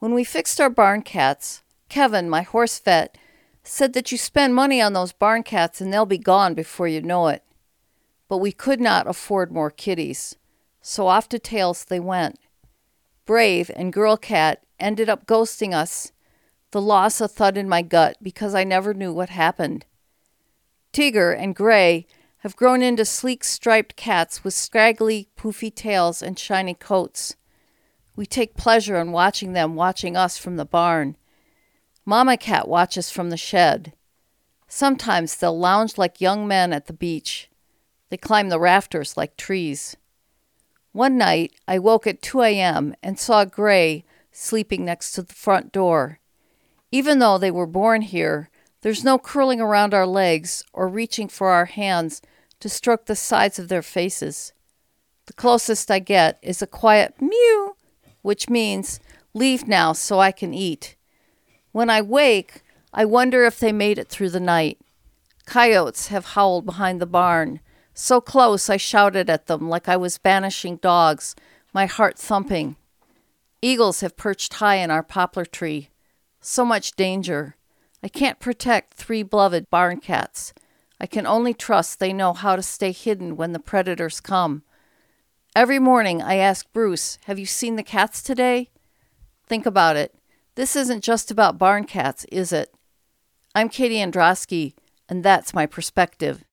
When we fixed our barn cats, Kevin, my horse vet, said that you spend money on those barn cats and they'll be gone before you know it. But we could not afford more kitties, so off to Tails they went. Brave and Girl Cat ended up ghosting us. The loss a thud in my gut because I never knew what happened. Tigger and Gray have grown into sleek striped cats with scraggly, poofy tails and shiny coats. We take pleasure in watching them watching us from the barn. Mama Cat watches from the shed. Sometimes they'll lounge like young men at the beach. They climb the rafters like trees. One night, I woke at 2 a.m. and saw Gray sleeping next to the front door. Even though they were born here, there's no curling around our legs or reaching for our hands to stroke the sides of their faces. The closest I get is a quiet mew, which means, leave now so I can eat. When I wake, I wonder if they made it through the night. Coyotes have howled behind the barn. So close I shouted at them like I was banishing dogs, my heart thumping. Eagles have perched high in our poplar tree. So much danger. I can't protect 3 beloved barn cats. I can only trust they know how to stay hidden when the predators come. Every morning I ask Bruce, have you seen the cats today? Think about it. This isn't just about barn cats, is it? I'm Katie Androsky, and that's my perspective.